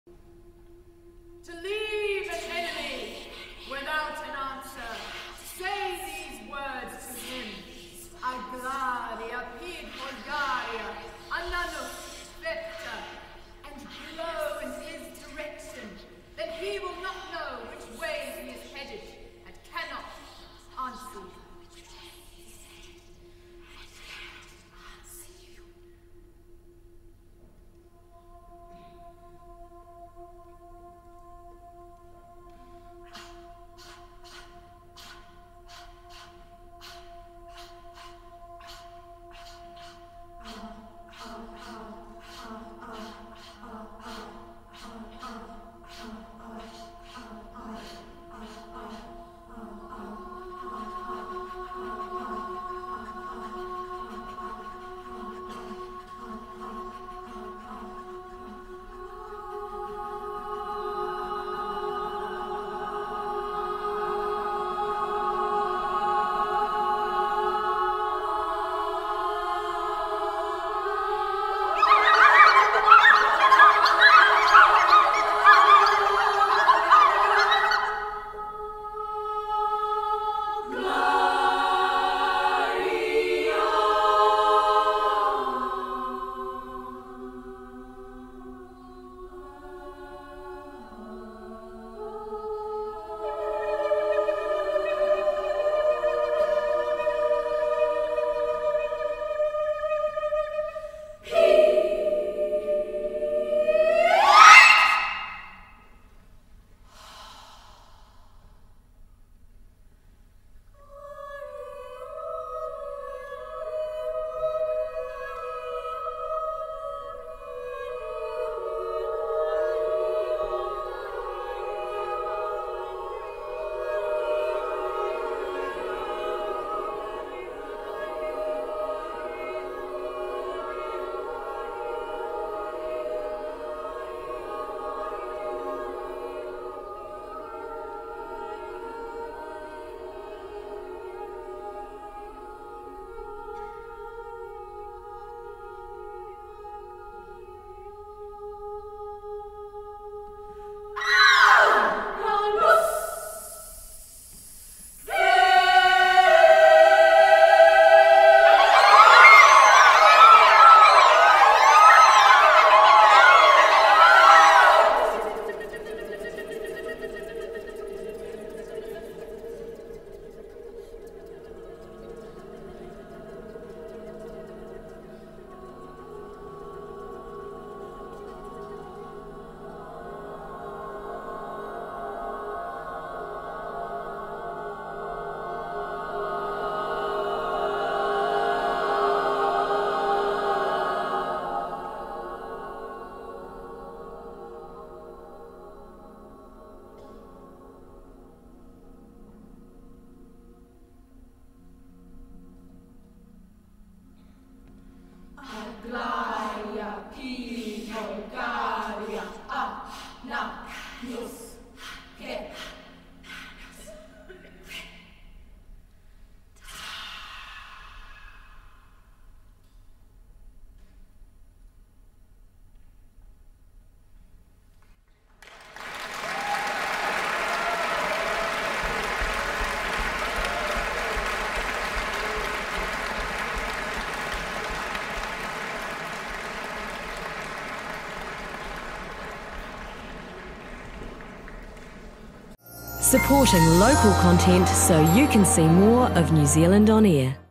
To leave an enemy without an answer, say these words to him. Aglaria, Pid Bulgaria, Ananus, Vector, and blow in his direction. Then he will not know which way he is headed, and cannot answer you. Aglaria, Pid Bulgaria, Ananus, Vector. Supporting local content so you can see more of New Zealand on air.